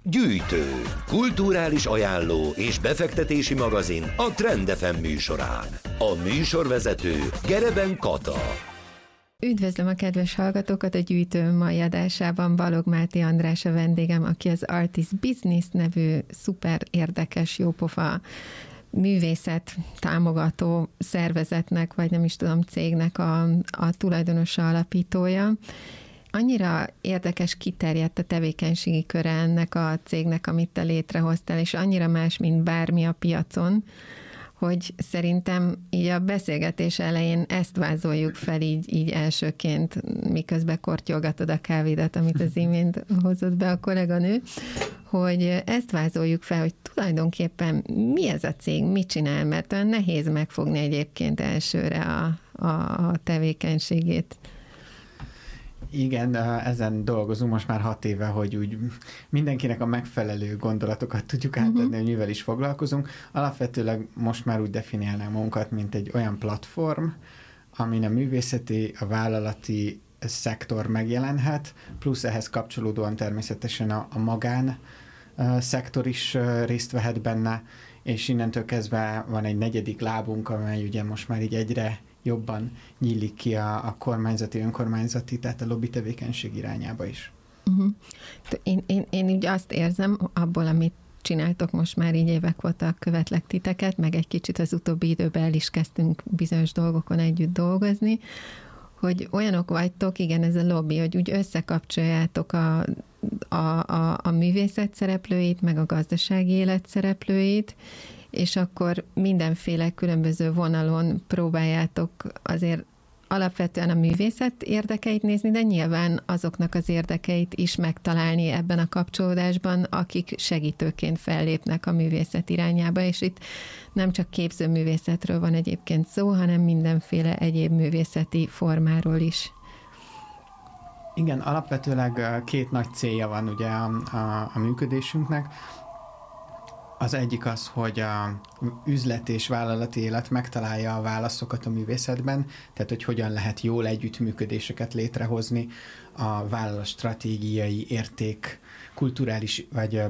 Gyűjtő, kulturális ajánló és befektetési magazin a Trend FM műsorán. A műsorvezető Gereben Kata. Üdvözlöm a kedves hallgatókat, a Gyűjtő mai adásában Balog Máté András a vendégem, aki az Artist Business nevű szuper érdekes, jópofa művészet támogató szervezetnek, vagy nem is tudom, cégnek a tulajdonosa, alapítója. Annyira érdekes, kiterjedt a tevékenységi köre ennek a cégnek, amit te létrehoztál, és annyira más, mint bármi a piacon, hogy szerintem így a beszélgetés elején ezt vázoljuk fel így elsőként, miközben kortyolgatod a kávédat, amit az imént hozott be a kolléganő, hogy ezt vázoljuk fel, hogy tulajdonképpen mi ez a cég, mit csinál, mert olyan nehéz megfogni egyébként elsőre a tevékenységét. Igen, ezen dolgozunk most már 6 éve, hogy úgy mindenkinek a megfelelő gondolatokat tudjuk átadni, hogy mivel is foglalkozunk. Alapvetőleg most már úgy definiálnám magunkat, mint egy olyan platform, amin a művészeti, a vállalati szektor megjelenhet, plusz ehhez kapcsolódóan természetesen a magán szektor is részt vehet benne, és innentől kezdve van egy negyedik lábunk, amely ugye most már így egyre jobban nyílik ki a kormányzati, önkormányzati, tehát a lobby tevékenység irányába is. Én úgy azt érzem, abból, amit csináltok, most már így évek óta követlek titeket, meg egy kicsit az utóbbi időben el is kezdtünk bizonyos dolgokon együtt dolgozni, hogy olyanok vagytok, igen, ez a lobby, hogy úgy összekapcsoljátok a művészet szereplőit, meg a gazdasági élet szereplőit, és akkor mindenféle különböző vonalon próbáljátok azért alapvetően a művészet érdekeit nézni, de nyilván azoknak az érdekeit is megtalálni ebben a kapcsolódásban, akik segítőként fellépnek a művészet irányába, és itt nem csak képzőművészetről van egyébként szó, hanem mindenféle egyéb művészeti formáról is. Igen, alapvetőleg 2 nagy célja van ugye a működésünknek. Az egyik az, hogy a üzlet és vállalati élet megtalálja a válaszokat a művészetben, tehát hogy hogyan lehet jól együttműködéseket létrehozni a vállalat stratégiai érték, kulturális,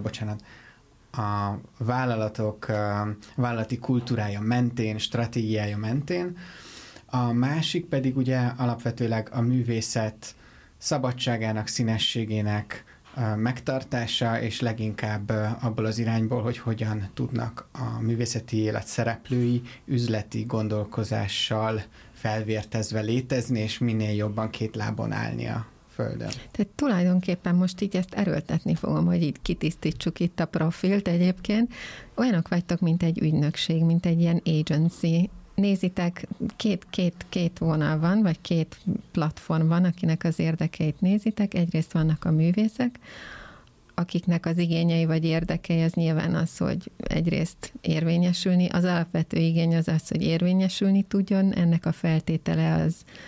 a vállalatok vállalati kultúrája mentén, stratégiája mentén. A másik pedig ugye alapvetőleg a művészet szabadságának, színességének megtartása, és leginkább abból az irányból, hogy hogyan tudnak a művészeti élet szereplői üzleti gondolkozással felvértezve létezni, és minél jobban 2 lábon állni a földön. Tehát tulajdonképpen most így ezt erőltetni fogom, hogy itt kitisztítsuk itt a profilt egyébként. Olyanok vagytok, mint egy ügynökség, mint egy ilyen agency. Nézitek, két vonal van, vagy 2 platform van, akinek az érdekeit nézitek. Egyrészt vannak a művészek, akiknek az igényei vagy érdekei az nyilván az, hogy egyrészt érvényesülni. Az alapvető igény az, hogy érvényesülni tudjon. Ennek a feltétele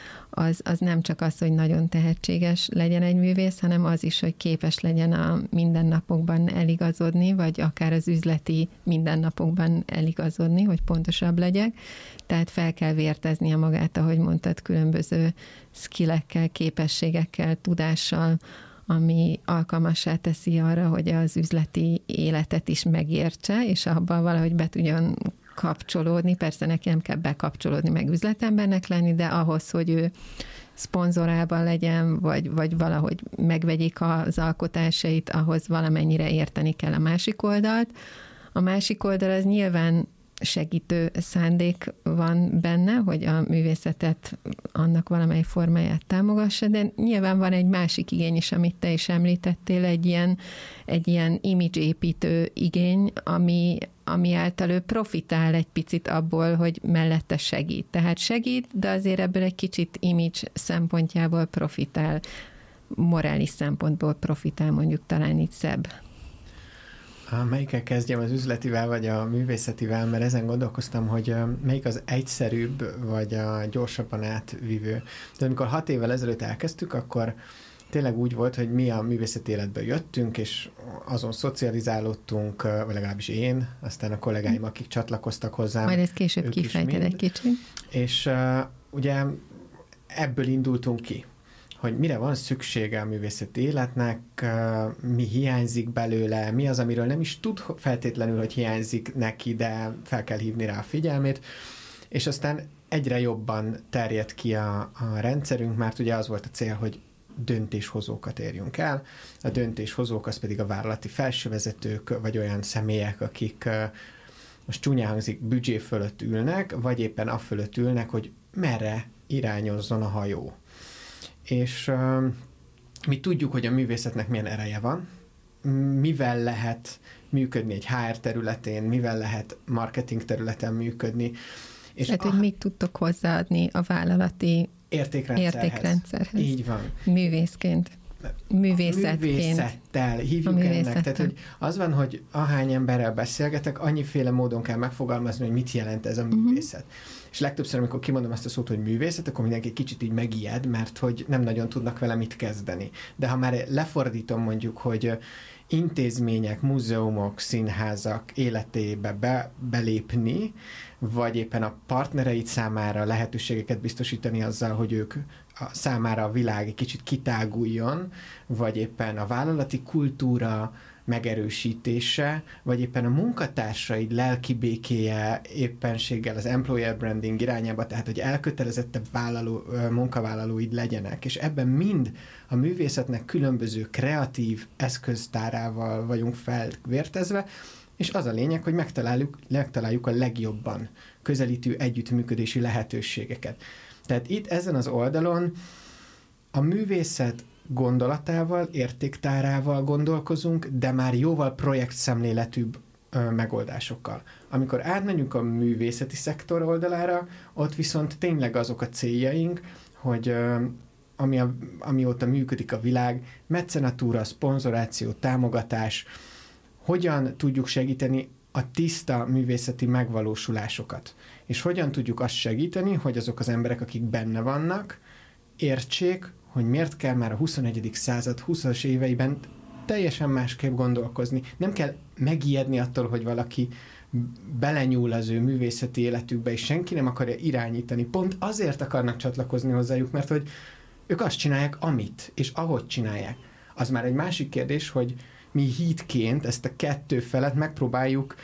az nem csak az, hogy nagyon tehetséges legyen egy művész, hanem az is, hogy képes legyen a mindennapokban eligazodni, vagy akár az üzleti mindennapokban eligazodni, hogy pontosabb legyek. Tehát fel kell vérteznie magát, ahogy mondtad, különböző skillekkel, képességekkel, tudással, ami alkalmassá teszi arra, hogy az üzleti életet is megértse, és abban valahogy be tudjon kapcsolódni. Persze neki nem kell bekapcsolódni, meg üzletembernek lenni, de ahhoz, hogy ő szponzorában legyen, vagy valahogy megvegyék az alkotásait, ahhoz valamennyire érteni kell a másik oldalt. A másik oldal az nyilván segítő szándék van benne, hogy a művészetet, annak valamely formáját támogassa, de nyilván van egy másik igény is, amit te is említettél, egy ilyen image-építő igény, ami által ő profitál egy picit abból, hogy mellette segít. Tehát segít, de azért ebből egy kicsit image szempontjából profitál, morális szempontból profitál, mondjuk talán így szebb. Melyikkel kezdjem, az üzletivel vagy a művészetivel, mert ezen gondolkoztam, hogy melyik az egyszerűbb vagy a gyorsabban átvívő. De amikor 6 évvel ezelőtt elkezdtük, akkor tényleg úgy volt, hogy mi a művészeti életből jöttünk, és azon szocializálódtunk, vagy legalábbis én, aztán a kollégáim, akik csatlakoztak hozzám. Majd ezt később kifejted egy kicsit. És ugye ebből indultunk ki, hogy mire van szüksége a művészeti életnek, mi hiányzik belőle, mi az, amiről nem is tud feltétlenül, hogy hiányzik neki, de fel kell hívni rá a figyelmét, és aztán egyre jobban terjed ki a rendszerünk, mert ugye az volt a cél, hogy döntéshozókat érjünk el. A döntéshozók az pedig a vállalati felsővezetők, vagy olyan személyek, akik most csúnyán hangzik, büdzsé fölött ülnek, vagy éppen a fölött ülnek, hogy merre irányozzon a hajó. És mi tudjuk, hogy a művészetnek milyen ereje van, mivel lehet működni egy HR területén, mivel lehet marketing területen működni. És tehát, hogy mit tudtok hozzáadni a vállalati értékrendszerhez. Így van. Művészként. Művészettel hívjuk ennek. Tehát, hogy az van, hogy ahány emberrel beszélgetek, annyiféle módon kell megfogalmazni, hogy mit jelent ez a művészet. És legtöbbször, amikor kimondom azt a szót, hogy művészet, akkor mindenki kicsit így megijed, mert hogy nem nagyon tudnak vele mit kezdeni. De ha már lefordítom mondjuk, hogy intézmények, múzeumok, színházak életébe belépni, vagy éppen a partnereid számára lehetőségeket biztosítani azzal, hogy ők számára a világ egy kicsit kitáguljon, vagy éppen a vállalati kultúra megerősítése, vagy éppen a munkatársaid lelki békéje éppenséggel az employer branding irányába, tehát hogy elkötelezettebb munkavállalóid legyenek, és ebben mind a művészetnek különböző kreatív eszköztárával vagyunk felvértezve, és az a lényeg, hogy megtaláljuk a legjobban közelítő együttműködési lehetőségeket. Tehát itt ezen az oldalon a művészet gondolatával, értéktárával gondolkozunk, de már jóval projektszemléletűbb megoldásokkal. Amikor átmegyünk a művészeti szektor oldalára, ott viszont tényleg azok a céljaink, hogy amióta működik a világ, mecenatúra, szponzoráció, támogatás, hogyan tudjuk segíteni a tiszta művészeti megvalósulásokat. És hogyan tudjuk azt segíteni, hogy azok az emberek, akik benne vannak, értsék, hogy miért kell már a 21. század 20-as éveiben teljesen másképp gondolkozni. Nem kell megijedni attól, hogy valaki belenyúl az ő művészeti életükbe, és senki nem akarja irányítani. Pont azért akarnak csatlakozni hozzájuk, mert hogy ők azt csinálják, amit, és ahogy csinálják. Az már egy másik kérdés, hogy mi hídként ezt a kettő felet megpróbáljuk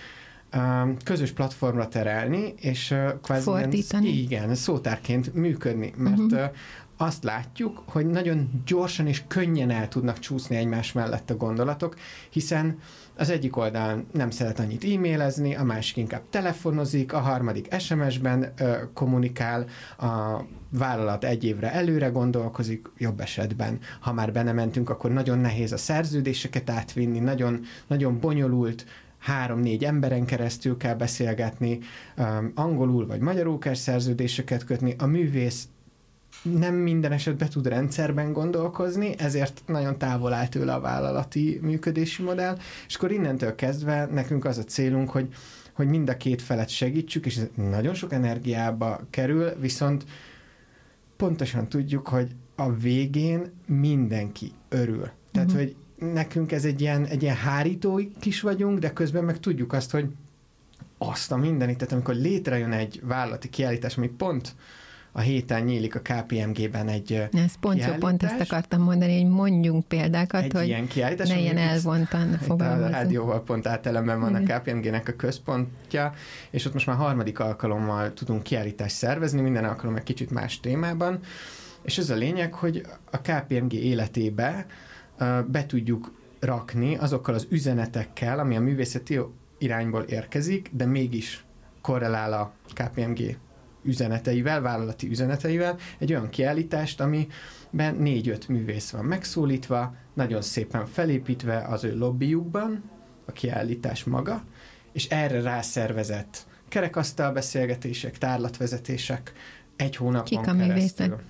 közös platformra terelni, és kvázi szótárként működni, mert azt látjuk, hogy nagyon gyorsan és könnyen el tudnak csúszni egymás mellett a gondolatok, hiszen az egyik oldalon nem szeret annyit e-mailezni, a másik inkább telefonozik, a harmadik SMS-ben kommunikál, a vállalat egy évre előre gondolkozik, jobb esetben. Ha már benne mentünk, akkor nagyon nehéz a szerződéseket átvinni, nagyon, nagyon bonyolult, 3-4 emberen keresztül kell beszélgetni, angolul vagy magyarul kell szerződéseket kötni, a művész nem minden esetben tud rendszerben gondolkozni, ezért nagyon távol áll tőle a vállalati működési modell, és akkor innentől kezdve nekünk az a célunk, hogy mind a két felet segítsük, és ez nagyon sok energiába kerül, viszont pontosan tudjuk, hogy a végén mindenki örül. Tehát, hogy nekünk ez egy ilyen hárító is vagyunk, de közben meg tudjuk azt, hogy azt a mindenit, tehát amikor létrejön egy vállalati kiállítás, ami pont a héten nyílik a KPMG-ben egy ez pont ezt akartam mondani, hogy mondjunk példákat, egy hogy ilyen kiállítás, ne ilyen elvontan fogalmazunk. A rádióval pont átelemben van a KPMG-nek a központja, és ott most már 3. alkalommal tudunk kiállítást szervezni, minden alkalom egy kicsit más témában, és ez a lényeg, hogy a KPMG életébe be tudjuk rakni azokkal az üzenetekkel, ami a művészeti irányból érkezik, de mégis korrelál a KPMG üzeneteivel, vállalati üzeneteivel, egy olyan kiállítást, amiben 4-5 művész van megszólítva, nagyon szépen felépítve az ő lobbyjukban, a kiállítás maga, és erre rászervezett kerekasztal beszélgetések, tárlatvezetések egy hónapon keresztül. Művészek?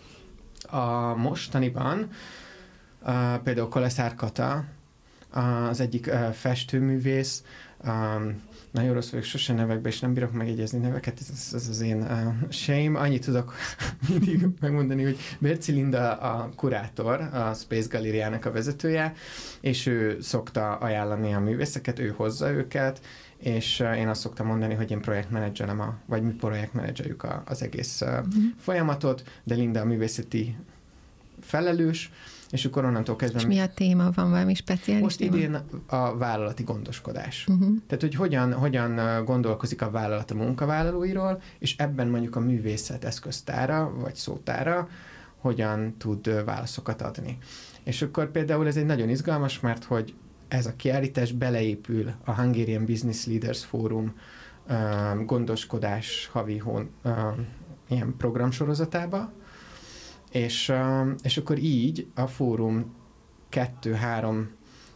A mostaniban például Koleszár Kata, az egyik festőművész, nagyon rossz vagyok, sose nevekbe, és nem bírok megjegyezni neveket, ez az én shame. Annyit tudok mindig megmondani, hogy Bérci Linda a kurátor, a Space Galériának a vezetője, és ő szokta ajánlani a művészeket, ő hozza őket, és én azt szoktam mondani, hogy én projektmenedzselem, vagy mi projektmenedzseljük az egész folyamatot, de Linda a művészeti felelős, és akkor onnantól kezdve... És mi a téma? Van valami speciális most téma? idén a vállalati gondoskodás. Tehát, hogy hogyan gondolkozik a vállalat a munkavállalóiról, és ebben mondjuk a művészet eszköztára, vagy szótára hogyan tud válaszokat adni. És akkor például ez egy nagyon izgalmas, mert hogy ez a kiállítás beleépül a Hungarian Business Leaders Forum gondoskodás havi ilyen programsorozatába, és akkor így a fórum 2-3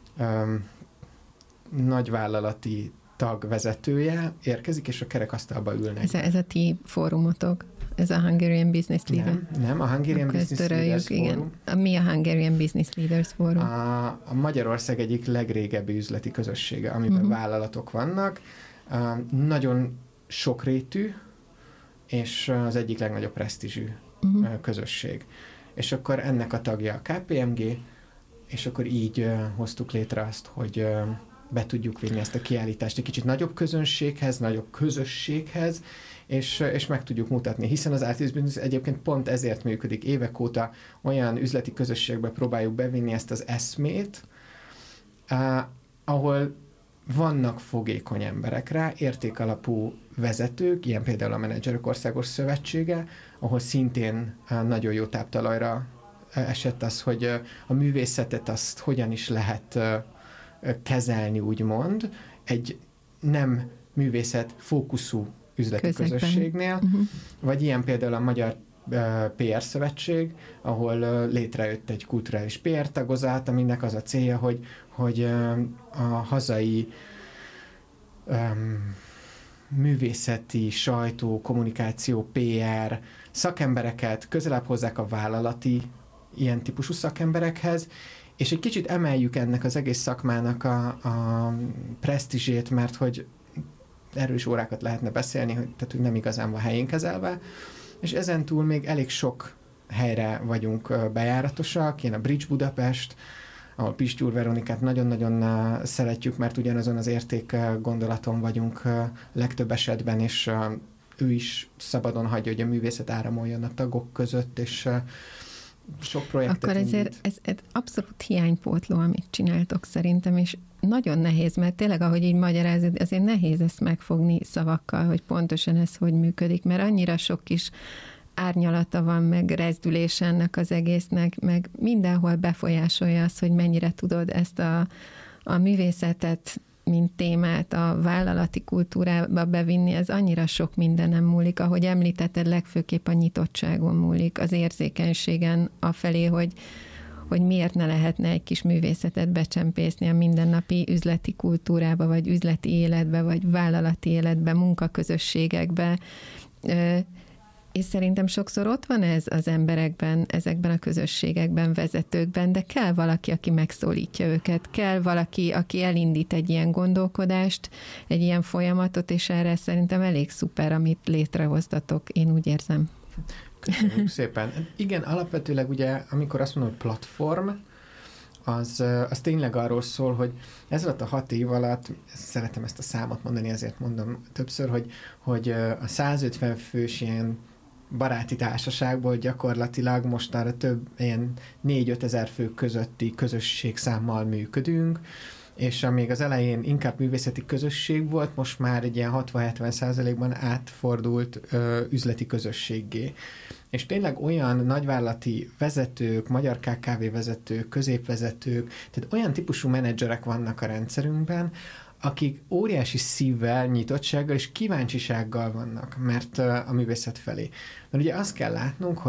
nagyvállalati tagvezetője érkezik, és a kerekasztalba ülnek. Ez a ti fórumotok? Ez a Hungarian Business Leaders? Nem, a Hungarian Business Leaders Forum. Mi a Hungarian Business Leaders Forum? A Magyarország egyik legrégebbi üzleti közössége, amiben vállalatok vannak. Nagyon sokrétű, és az egyik legnagyobb presztízsű közösség. És akkor ennek a tagja a KPMG, és akkor így hoztuk létre azt, hogy be tudjuk vinni ezt a kiállítást egy kicsit nagyobb közönséghez, nagyobb közösséghez, és meg tudjuk mutatni, hiszen az Artist Business egyébként pont ezért működik. Évek óta olyan üzleti közösségbe próbáljuk bevinni ezt az eszmét, ahol vannak fogékony emberek rá, értékalapú vezetők, ilyen például a Menedzserek Országos Szövetsége, ahol szintén nagyon jó táptalajra esett az, hogy a művészetet azt hogyan is lehet kezelni, úgymond, egy nem művészet fókuszú üzleti közösségnél, vagy ilyen például a Magyar PR Szövetség, ahol létrejött egy kulturális PR tagozat, aminek az a célja, hogy a hazai művészeti, sajtó, kommunikáció, PR szakembereket közelebb hozzák a vállalati ilyen típusú szakemberekhez, és egy kicsit emeljük ennek az egész szakmának a presztízsét, mert hogy erről is órákat lehetne beszélni, tehát hogy nem igazán van helyén kezelve, és ezen túl még elég sok helyre vagyunk bejáratosak, ilyen a Bridge Budapest, ahol Pistyúr Veronikát nagyon-nagyon szeretjük, mert ugyanazon az érték gondolaton vagyunk legtöbb esetben, és ő is szabadon hagyja, hogy a művészet áramoljon a tagok között, és sok projektet akkor ezért ez abszolút hiánypótló, amit csináltok szerintem, és nagyon nehéz, mert tényleg, ahogy így magyarázod, azért nehéz ezt megfogni szavakkal, hogy pontosan ez hogy működik, mert annyira sok kis árnyalata van, meg rezdülés ennek az egésznek, meg mindenhol befolyásolja az, hogy mennyire tudod ezt a művészetet, mint témát a vállalati kultúrába bevinni, ez annyira sok mindenem múlik, ahogy említetted, legfőképp a nyitottságon múlik, az érzékenységen afelé, hogy miért ne lehetne egy kis művészetet becsempészni a mindennapi üzleti kultúrába, vagy üzleti életbe, vagy vállalati életbe, munkaközösségekbe. És szerintem sokszor ott van ez az emberekben, ezekben a közösségekben, vezetőkben, de kell valaki, aki megszólítja őket, kell valaki, aki elindít egy ilyen gondolkodást, egy ilyen folyamatot, és erre szerintem elég szuper, amit létrehoztatok, én úgy érzem. Köszönjük szépen. Igen, alapvetőleg ugye, amikor azt mondom, hogy platform, az tényleg arról szól, hogy ez alatt a 6 év alatt, szeretem ezt a számot mondani, ezért mondom többször, hogy a 150 fős ilyen baráti társaságból gyakorlatilag mostanra több ilyen 4-5 ezer fő közötti közösségszámmal működünk, és amíg az elején inkább művészeti közösség volt, most már egy ilyen 60-70%-ban átfordult üzleti közösséggé. És tényleg olyan nagyvállalati vezetők, magyar KKV vezetők, középvezetők, tehát olyan típusú menedzserek vannak a rendszerünkben, akik óriási szívvel, nyitottsággal és kíváncsisággal vannak, mert a művészet felé. Mert ugye azt kell látnunk,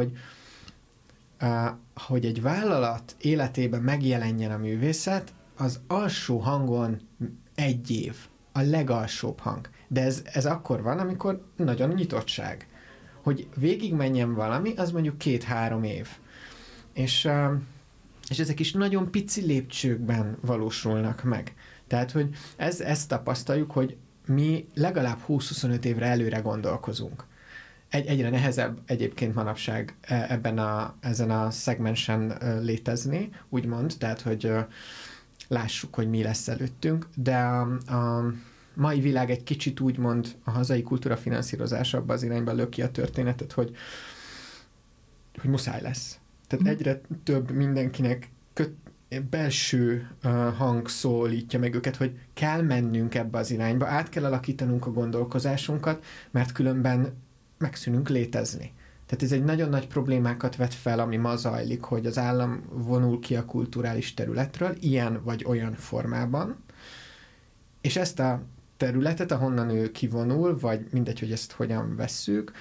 hogy egy vállalat életében megjelenjen a művészet, az alsó hangon 1 év, a legalsóbb hang. De ez akkor van, amikor nagyon nyitottság. Hogy végigmenjen valami, az mondjuk 2-3 év. És ezek is nagyon pici lépcsőkben valósulnak meg. Tehát, hogy ezt tapasztaljuk, hogy mi legalább 20-25 évre előre gondolkozunk. Egyre nehezebb egyébként manapság ezen a szegmensen létezni, úgymond, tehát, hogy lássuk, hogy mi lesz előttünk, de a mai világ egy kicsit úgymond a hazai kultúra finanszírozása abba az irányba löki a történetet, hogy muszáj lesz. Tehát egyre több mindenkinek belső hang szólítja meg őket, hogy kell mennünk ebbe az irányba, át kell alakítanunk a gondolkozásunkat, mert különben megszűnünk létezni. Tehát ez egy nagyon nagy problémákat vet fel, ami ma zajlik, hogy az állam vonul ki a kulturális területről, ilyen vagy olyan formában, és ezt a területet, ahonnan ő kivonul, vagy mindegy, hogy ezt hogyan vesszük,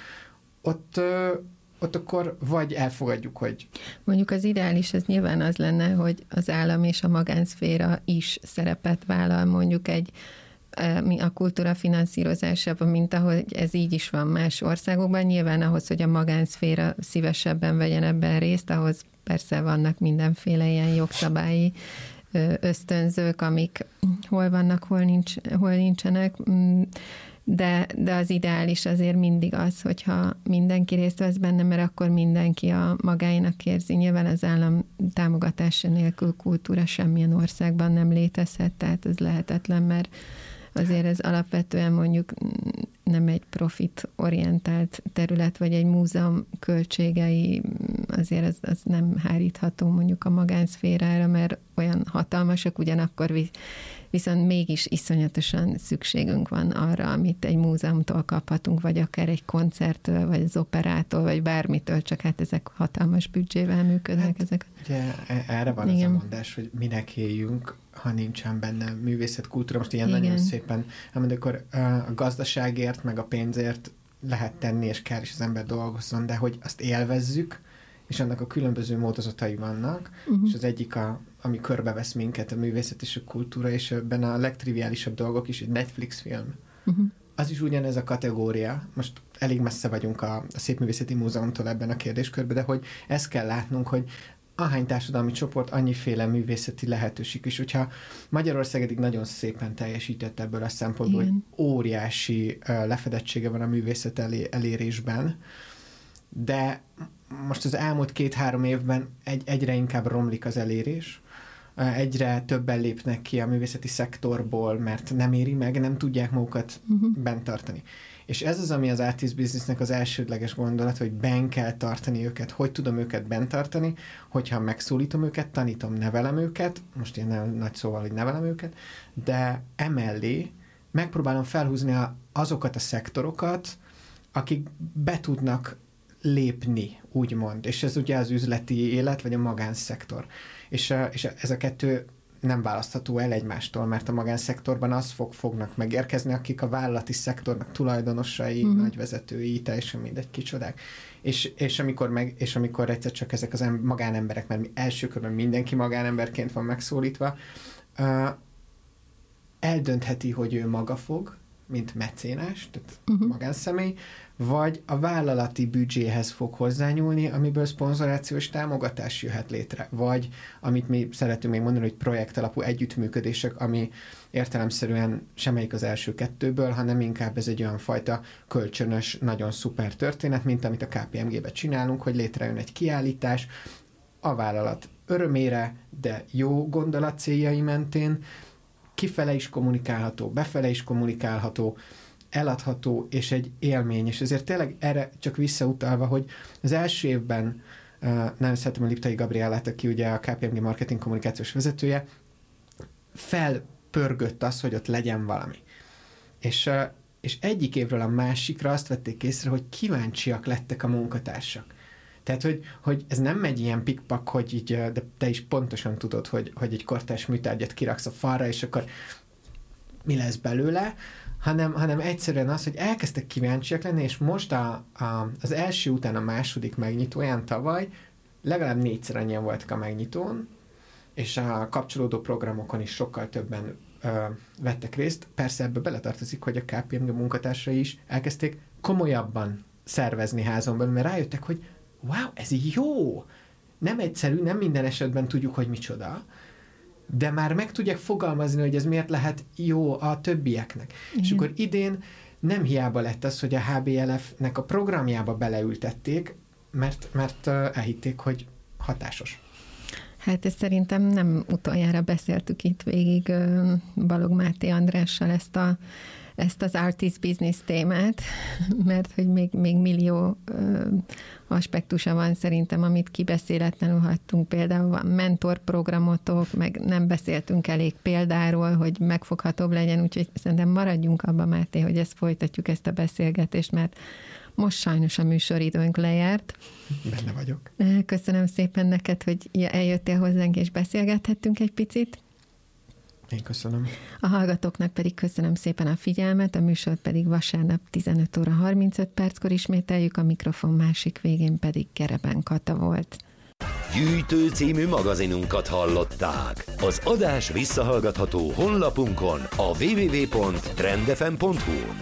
ott akkor vagy elfogadjuk, hogy... Mondjuk az ideális, ez nyilván az lenne, hogy az állam és a magánszféra is szerepet vállal mondjuk a kultúra finanszírozásában, mint ahogy ez így is van más országokban. Nyilván ahhoz, hogy a magánszféra szívesebben vegyen ebben részt, ahhoz persze vannak mindenféle ilyen jogszabályi ösztönzők, amik hol vannak, hol nincsenek, de az ideális azért mindig az, hogyha mindenki részt vesz benne, mert akkor mindenki a magáinak érzi. Nyilván az állam támogatása nélkül kultúra semmilyen országban nem létezhet, tehát ez lehetetlen, mert azért ez alapvetően mondjuk nem egy profitorientált terület, vagy egy múzeum költségei, azért az nem hárítható mondjuk a magánszférára, mert olyan hatalmasak, ugyanakkor viszont mégis iszonyatosan szükségünk van arra, amit egy múzeumtól kaphatunk, vagy akár egy koncerttől, vagy az operától, vagy bármitől, csak hát ezek hatalmas büdzsével működnek. Hát, ezek. Ugye erre van az a mondás, hogy minek éljünk, ha nincsen benne művészetkultúra. Most ilyen nagyon szépen, amikor a gazdaságért, meg a pénzért lehet tenni, és kell is az ember dolgozzon, de hogy azt élvezzük, és annak a különböző módozatai vannak, és az egyik, ami körbevesz minket, a művészet és a kultúra, és ebben a legtriviálisabb dolgok is, egy Netflix film. Az is ugyanez a kategória. Most elég messze vagyunk a Szépművészeti Múzeumtól ebben a kérdéskörben, de hogy ezt kell látnunk, hogy ahány társadalmi csoport, annyiféle művészeti lehetőség is. Hogyha Magyarország eddig nagyon szépen teljesített ebből a szempontból, hogy óriási lefedettsége van a művészet elérésben, de most az elmúlt 2-3 évben egyre inkább romlik az elérés, egyre többen lépnek ki a művészeti szektorból, mert nem éri meg, nem tudják magukat bent tartani. És ez az, ami az artist businessnek az elsődleges gondolat, hogy benn kell tartani őket. Hogy tudom őket bent tartani? Hogyha megszólítom őket, tanítom, nevelem őket, most ilyen nagy szóval, hogy nevelem őket, de emellé megpróbálom felhúzni azokat a szektorokat, akik be tudnak lépni, úgymond. És ez ugye az üzleti élet, vagy a magánszektor. És ez a kettő nem választható el egymástól, mert a magánszektorban az fognak megérkezni, akik a vállalati szektornak tulajdonosai, nagyvezetői, teljesen mindegy kicsodák. És amikor egyszer csak ezek az magánemberek, mert első körben mindenki magánemberként van megszólítva, eldöntheti, hogy ő maga fog, mint mecénás, tehát magánszemély, vagy a vállalati büdzséhez fog hozzányúlni, amiből szponzorációs támogatás jöhet létre, vagy amit mi szeretünk még mondani, hogy projektalapú együttműködések, ami értelemszerűen semmelyik az első kettőből, hanem inkább ez egy olyan fajta kölcsönös, nagyon szuper történet, mint amit a KPMG-ben csinálunk, hogy létrejön egy kiállítás, a vállalat örömére, de jó gondolat céljai mentén, kifele is kommunikálható, befele is kommunikálható, eladható, és egy élmény. És ezért tényleg erre csak visszautalva, hogy az első évben nagyon szeretem a Liptai Gabriellát, aki ugye a KPMG marketing kommunikációs vezetője, felpörgött az, hogy ott legyen valami. És egyik évről a másikra azt vették észre, hogy kíváncsiak lettek a munkatársak. Tehát, hogy ez nem megy ilyen pikpak, hogy így, de te is pontosan tudod, hogy egy kortárs műtárgyat kiraksz a falra, és akkor mi lesz belőle, hanem egyszerűen az, hogy elkezdtek kíváncsiak lenni, és most az első után a második megnyitóján tavaly legalább 4-szer annyian voltak a megnyitón, és a kapcsolódó programokon is sokkal többen vettek részt. Persze ebbe beletartozik, hogy a KPMG munkatársai is elkezdték komolyabban szervezni házon belül, mert rájöttek, hogy wow, ez jó! Nem egyszerű, nem minden esetben tudjuk, hogy micsoda, de már meg tudják fogalmazni, hogy ez miért lehet jó a többieknek. Igen. És akkor idén nem hiába lett az, hogy a HBLF-nek a programjába beleültették, mert elhitték, hogy hatásos. Hát ezt szerintem nem utoljára beszéltük itt végig Balogh Máté Andrással ezt az artist business témát, mert hogy még millió aspektusa van szerintem, amit kibeszéletlenül hagytunk. Például van mentorprogramotok, meg nem beszéltünk elég példáról, hogy megfoghatóbb legyen, úgyhogy szerintem maradjunk abban, Máté, hogy ezt folytatjuk, ezt a beszélgetést, mert most sajnos a műsoridőnk lejárt. Benne vagyok. Köszönöm szépen neked, hogy eljöttél hozzánk, és beszélgethettünk egy picit. Én köszönöm. A hallgatóknak pedig köszönöm szépen a figyelmet, a műsort pedig vasárnap 15 óra 35 perckor ismételjük, a mikrofon másik végén pedig Gereben Kata volt. Gyűjtő című magazinunkat hallották. Az adás visszahallgatható honlapunkon, a www.trendfm.hu.